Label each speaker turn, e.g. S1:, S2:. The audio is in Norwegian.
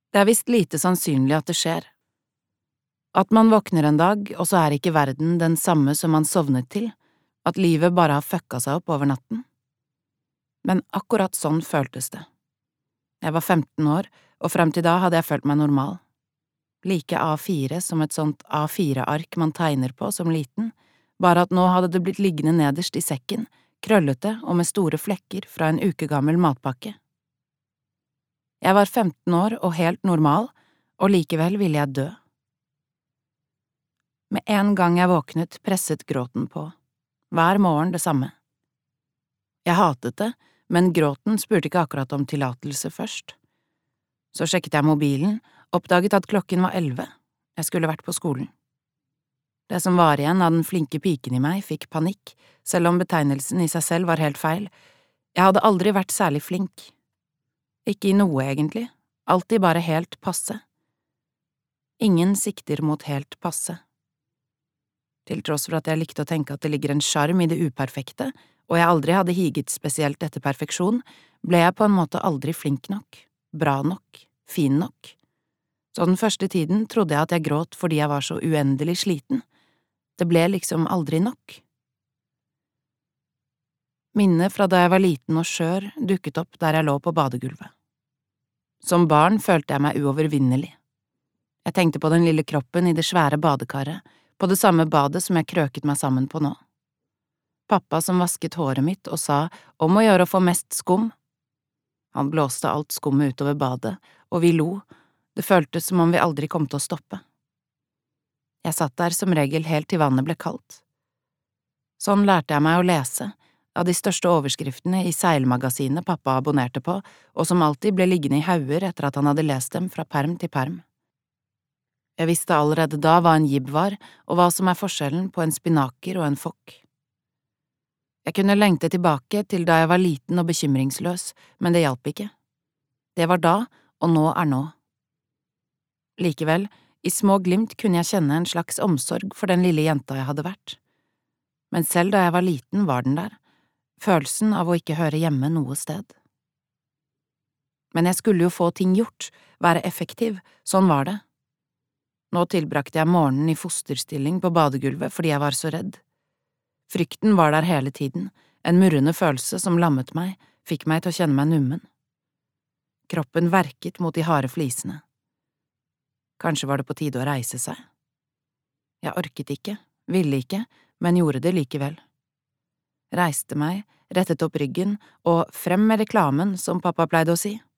S1: Det er visst lite sannsynlig at det skjer. At man våkner en dag, og så er ikke verden den samme som man sovnet til, at livet bare har fucka seg opp over natten. Men akkurat sånn føltes det. Jeg var 15 år, og frem til da hadde jeg følt meg normal. Like A4 som et sånt A4-ark man tegner på som liten, bare at nå hadde det blitt liggende nederst i sekken, krøllete og med store flekker fra en ukegammel matpakke. Jeg var 15 år og helt normal, og likevel ville jeg dø. Med en gang jeg våknet, presset gråten på. Hver morgen det samme. Jeg hatet det, men gråten spurte ikke akkurat om tillatelse først. Så sjekket jeg mobilen, oppdaget at klokken var 11. Jeg skulle vært på skolen. Det som var igjen av den flinke piken i meg, fikk panikk, selv om betegnelsen i seg selv var helt feil. Jeg hadde aldri vært særlig flink. Ikke i noe, egentlig. Alltid bare helt passe. Ingen sikter mot helt passe. Til tross for at jeg likte å tenke at det ligger en sjarm i det uperfekte, og jeg aldri hadde higet spesielt etter perfeksjon, ble jeg på en måte aldri flink nok, bra nok, fin nok. Så den første tiden trodde jeg at jeg gråt fordi jeg var så uendelig sliten. Det ble liksom aldri nok. Minnet fra da jeg var liten og skjør dukket opp der jeg lå på badegulvet. Som barn følte jeg meg uovervinnelig. Jeg tenkte på den lille kroppen i det svære badekaret, på det samme badet som jeg krøket meg sammen på nå. Pappa som vasket håret mitt og sa om å gjøre å få mest skum. Han blåste alt skummet utover badet, og vi lo, det føltes som om vi aldri kom til å stoppe. Jeg satt der som regel helt til vannet ble kaldt. Sånn lærte jeg meg å lese, av de største overskriftene i seilmagasinet pappa abonnerte på, og som alltid ble liggende i hauger etter at han hadde lest dem fra perm til perm. Jeg visste allerede da hva en jibb var, og hva som er forskjellen på en spinaker og en fokk. Jeg kunne lengte tilbake til da jeg var liten og bekymringsløs, men det hjalp ikke. Det var da, og nå er nå. Likevel, i små glimt kunne jeg kjenne en slags omsorg for den lille jenta jeg hadde vært. Men selv da jeg var liten var den der, følelsen av å ikke høre hjemme noe sted. Men jeg skulle jo få ting gjort, være effektiv, sånn var det. Nå tilbrakte jeg morgenen i fosterstilling på badegulvet fordi jeg var så redd. Frykten var der hele tiden, en murrende følelse som lammet meg, fikk meg til å kjenne meg nummen. Kroppen verket mot de harde flisene. Kanskje var det på tide å reise seg. Jeg orket ikke, ville ikke, men gjorde det likevel. Reiste meg, rettet opp ryggen og frem med reklamen, som pappa pleide å si.